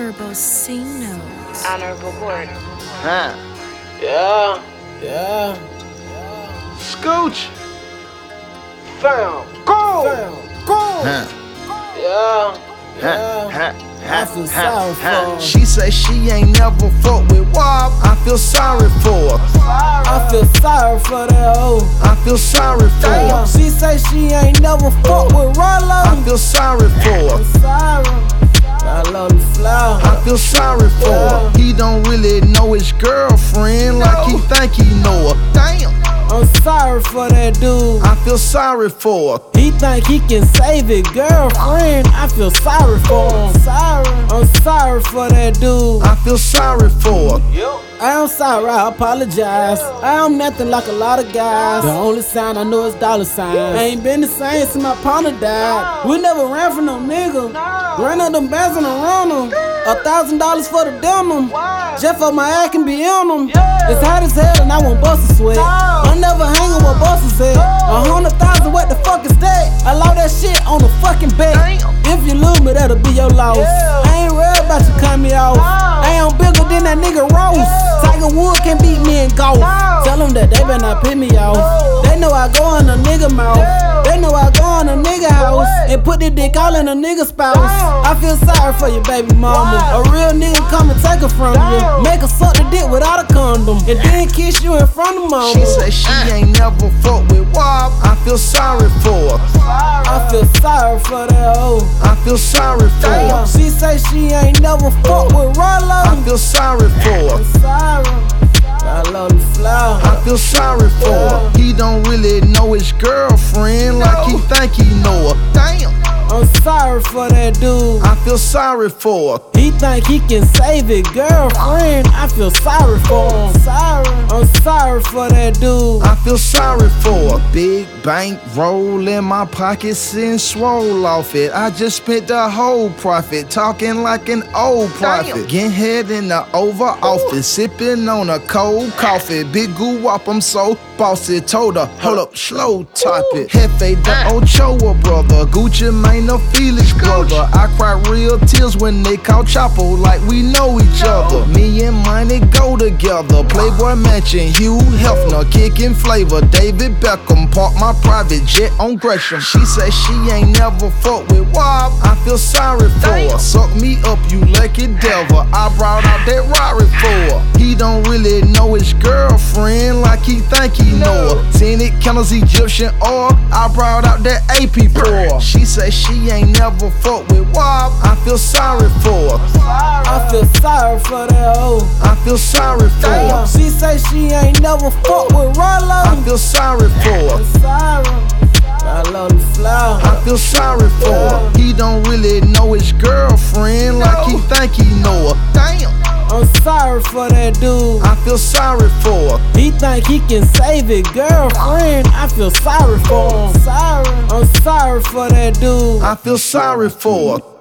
Honorable C Note. Honorable board. Huh. Yeah. Scooch. Fam. Go. Huh. Yeah. I feel sorry for her. She say she ain't never fucked with WAP. I feel sorry for her. I feel sorry for that hoe. I feel sorry for her. She say she ain't never fucked with Rollo. I feel sorry for her. Sorry. I love the flower. I feel sorry for her. He don't really know his girlfriend like he think he know her. Damn. I'm sorry for that dude. I feel sorry for her. He think he can save his girlfriend. I feel sorry for him. I'm sorry for that dude. I feel sorry for her. I'm sorry, I apologize. I'm nothing like a lot of guys. The only sign I know is dollar signs. I ain't been the same since my partner died. We never ran from no nigga. Ran up them bands and around them. $1,000 for the denim. Just for my ass can be on them. It's hot as hell and I won't bust a sweat. I'm never hanging with bosses at. 100,000, what the fuck is that? I lost that shit on the fucking bet. If you lose me, that'll be your loss. I ain't worried about you cut me off. I am bigger than that nigga Rose. Tiger Woods can beat me in golf. Tell them that they better not piss me off. They know I go in a nigga mouth. They know I go in a nigga house and put the dick all in a nigga spouse. I feel sorry for your baby mama. A real nigga come and take her from you. Make her suck the dick without a condom and then kiss you in front of mama. She say she ain't never fucked with WAP. I feel sorry for her. I feel sorry for that hoe. I feel sorry for her. She say she ain't never fucked with Rollo. I feel sorry for her. I love the flower. I feel sorry for her. He don't really know his girlfriend like he think he know her. Damn. I'm sorry for that dude. I feel sorry for her. He think he can save his girlfriend. I feel sorry for him. I'm sorry for that dude. I feel sorry for her. Big bank roll in my pockets and swole off it. I just spent the whole profit talking like an old prophet. Getting head in the Oval Office, sipping on a cold coffee. Big goo up, I'm so bossy. Told her, hold up, slow top it. Hefe the Ochoa brother, Gucci Mane the Felix brother. I cry real tears when they call Chapo like we know each other. Me and Money go together. Playboy Mansion, Hugh Hefner, kicking flavor. David Beckham, park my private jet on Gresham. She say she ain't never fucked with WAP. I feel sorry for her. Suck me up, you lucky devil. I brought out that Rari for her. He don't really know his girlfriend like he think he know her. Scenic Kennels, Egyptian oil. I brought out that AP for her. She say she ain't never fucked with WAP. I feel sorry for her. I feel sorry for that hoe. I feel sorry for her. She say she ain't never fucked with Rollo. I feel sorry for her. I love the flower. I feel sorry for her. He don't really know his girlfriend like he think he know her. Damn. I'm sorry for that dude. I feel sorry for her. He think he can save his girlfriend. I feel sorry for him. I'm sorry for that dude. I feel sorry for her.